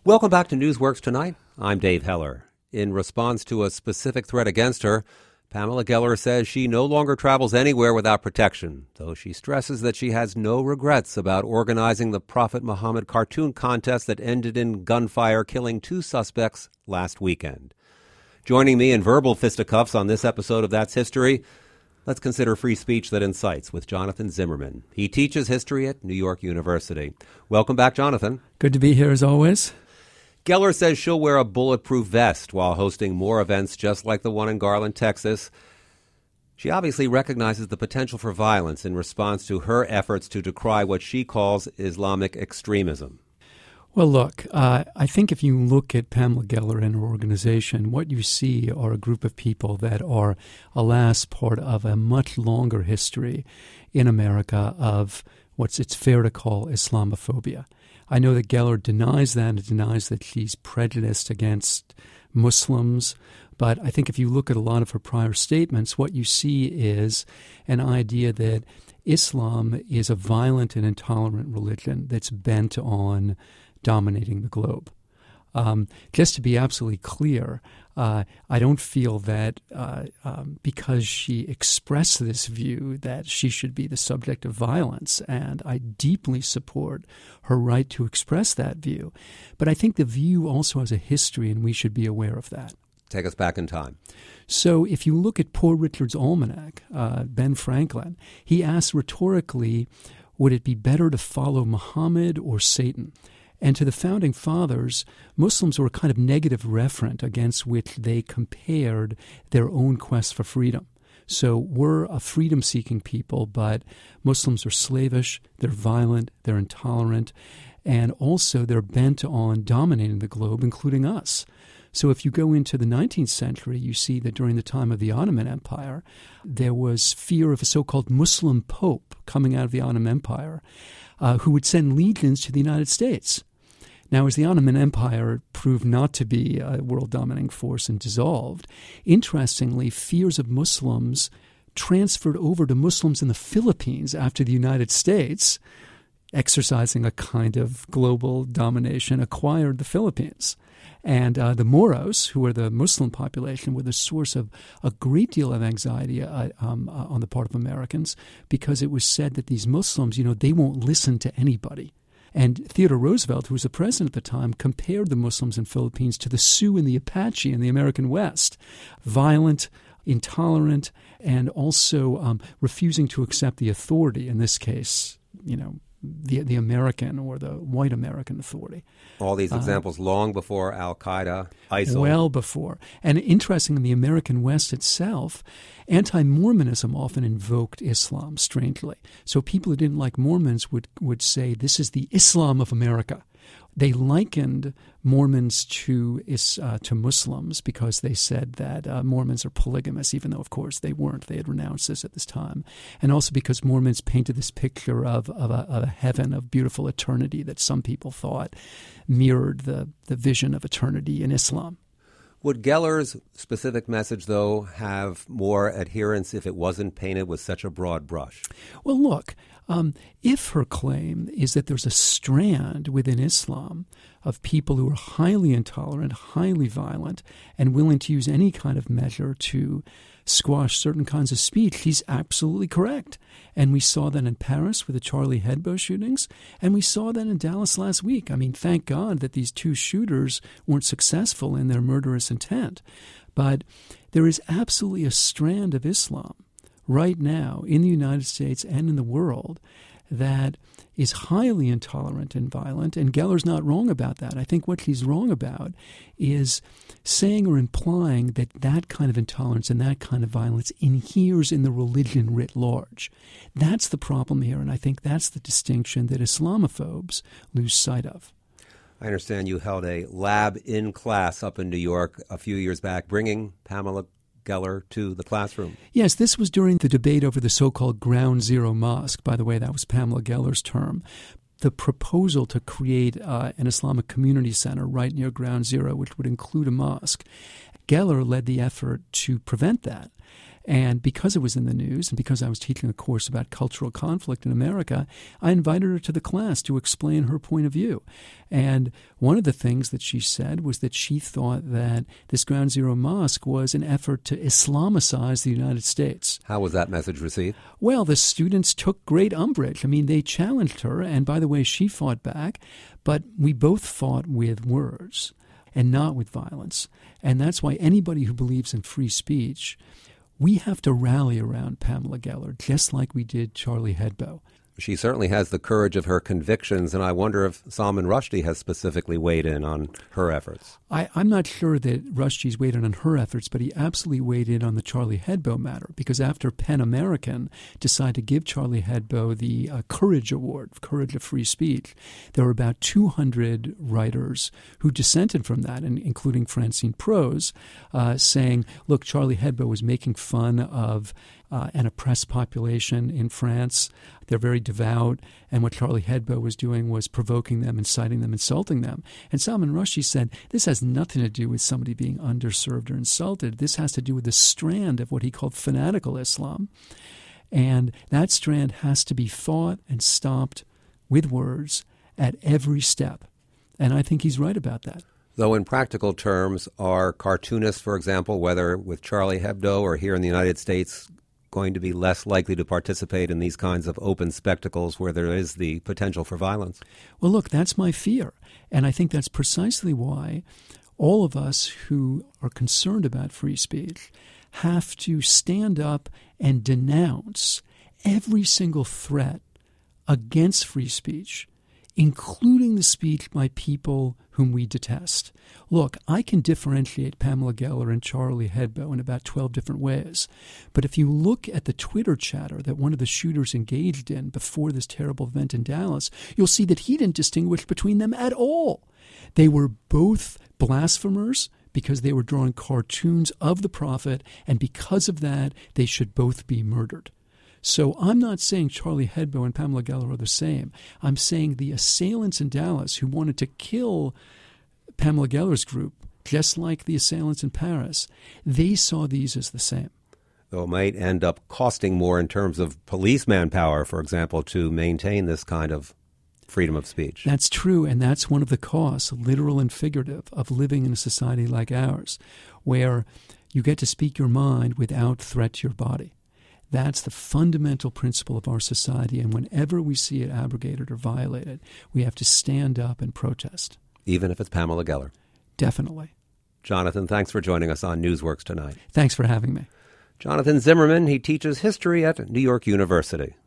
Welcome back to Newsworks Tonight. I'm Dave Heller. In response to a specific threat against her, Pamela Geller says she no longer travels anywhere without protection, though she stresses that she has no regrets about organizing the Prophet Muhammad cartoon contest that ended in gunfire, killing 2 suspects last weekend. Joining me in verbal fisticuffs on this episode of That's History, let's consider free speech that incites with Jonathan Zimmerman. He teaches history at New York University. Welcome back, Jonathan. Good to be here as always. Geller says she'll wear a bulletproof vest while hosting more events just like the one in Garland, Texas. She obviously recognizes the potential for violence in response to her efforts to decry what she calls Islamic extremism. Well, look, I think if you look at Pamela Geller and her organization, what you see are a group of people that are, alas, part of a much longer history in America of what it's fair to call Islamophobia. I know that Geller denies that and denies that she's prejudiced against Muslims, but I think if you look at a lot of her prior statements, what you see is an idea that Islam is a violent and intolerant religion that's bent on dominating the globe. Just to be absolutely clear, I don't feel that because she expressed this view that she should be the subject of violence, and I deeply support her right to express that view. But I think the view also has a history, and we should be aware of that. Take us back in time. So if you look at Poor Richard's Almanac, Ben Franklin, he asked rhetorically, would it be better to follow Muhammad or Satan? And to the founding fathers, Muslims were a kind of negative referent against which they compared their own quest for freedom. So we're a freedom-seeking people, but Muslims are slavish, they're violent, they're intolerant, and also they're bent on dominating the globe, including us. So if you go into the 19th century, you see that during the time of the Ottoman Empire, there was fear of a so-called Muslim pope coming out of the Ottoman Empire who would send legions to the United States. Now, as the Ottoman Empire proved not to be a world-dominating force and dissolved, interestingly, fears of Muslims transferred over to Muslims in the Philippines after the United States, exercising a kind of global domination, acquired the Philippines. And the Moros, who were the Muslim population, were the source of a great deal of anxiety on the part of Americans, because it was said that these Muslims, they won't listen to anybody. And Theodore Roosevelt, who was the president at the time, compared the Muslims in Philippines to the Sioux and the Apache in the American West. Violent, intolerant, and also refusing to accept the authority, in this case, the American or the white American authority. All these examples long before Al-Qaeda, ISIL. Well before. And interesting, in the American West itself, anti-Mormonism often invoked Islam, strangely. So people who didn't like Mormons would say, this is the Islam of America. They likened Mormons to Muslims because they said that Mormons are polygamous, even though, of course, they weren't. They had renounced this at this time. And also because Mormons painted this picture of a heaven of beautiful eternity that some people thought mirrored the vision of eternity in Islam. Would Geller's specific message, though, have more adherence if it wasn't painted with such a broad brush? Well, look, if her claim is that there's a strand within Islam of people who are highly intolerant, highly violent, and willing to use any kind of measure to squash certain kinds of speech, she's absolutely correct. And we saw that in Paris with the Charlie Hebdo shootings, and we saw that in Dallas last week. I mean, thank God that these 2 shooters weren't successful in their murderous intent. But there is absolutely a strand of Islam right now in the United States and in the world that is highly intolerant and violent, and Geller's not wrong about that. I think what she's wrong about is saying or implying that that kind of intolerance and that kind of violence inheres in the religion writ large. That's the problem here, and I think that's the distinction that Islamophobes lose sight of. I understand you held a lab in class up in New York a few years back, bringing Pamela Geller to the classroom. Yes, this was during the debate over the so-called Ground Zero Mosque. By the way, that was Pamela Geller's term. The proposal to create an Islamic community center right near Ground Zero, which would include a mosque. Geller led the effort to prevent that. And because it was in the news, and because I was teaching a course about cultural conflict in America, I invited her to the class to explain her point of view. And one of the things that she said was that she thought that this Ground Zero Mosque was an effort to Islamicize the United States. How was that message received? Well, the students took great umbrage. I mean, they challenged her, and by the way, she fought back, but we both fought with words and not with violence. And that's why anybody who believes in free speech, we have to rally around Pamela Geller, just like we did Charlie Hebdo. She certainly has the courage of her convictions, and I wonder if Salman Rushdie has specifically weighed in on her efforts. I'm not sure that Rushdie's weighed in on her efforts, but he absolutely weighed in on the Charlie Hebdo matter, because after PEN American decided to give Charlie Hebdo the Courage Award, Courage of Free Speech, there were about 200 writers who dissented from that, including Francine Prose, saying, look, Charlie Hebdo was making fun of an oppressed population in France. They're very devout, and what Charlie Hebdo was doing was provoking them, inciting them, insulting them. And Salman Rushdie said, this has nothing to do with somebody being underserved or insulted. This has to do with the strand of what he called fanatical Islam. And that strand has to be fought and stopped with words at every step. And I think he's right about that. Though in practical terms, are cartoonists, for example, whether with Charlie Hebdo or here in the United States, going to be less likely to participate in these kinds of open spectacles where there is the potential for violence? Well, look, that's my fear. And I think that's precisely why all of us who are concerned about free speech have to stand up and denounce every single threat against free speech, including the speech by people whom we detest. Look, I can differentiate Pamela Geller and Charlie Hebdo in about 12 different ways. But if you look at the Twitter chatter that one of the shooters engaged in before this terrible event in Dallas, you'll see that he didn't distinguish between them at all. They were both blasphemers because they were drawing cartoons of the prophet, and because of that, they should both be murdered. So I'm not saying Charlie Hebdo and Pamela Geller are the same. I'm saying the assailants in Dallas who wanted to kill Pamela Geller's group, just like the assailants in Paris, they saw these as the same. Though it might end up costing more in terms of police manpower, for example, to maintain this kind of freedom of speech. That's true, and that's one of the costs, literal and figurative, of living in a society like ours, where you get to speak your mind without threat to your body. That's the fundamental principle of our society, and whenever we see it abrogated or violated, we have to stand up and protest. Even if it's Pamela Geller? Definitely. Jonathan, thanks for joining us on Newsworks tonight. Thanks for having me. Jonathan Zimmerman, he teaches history at New York University.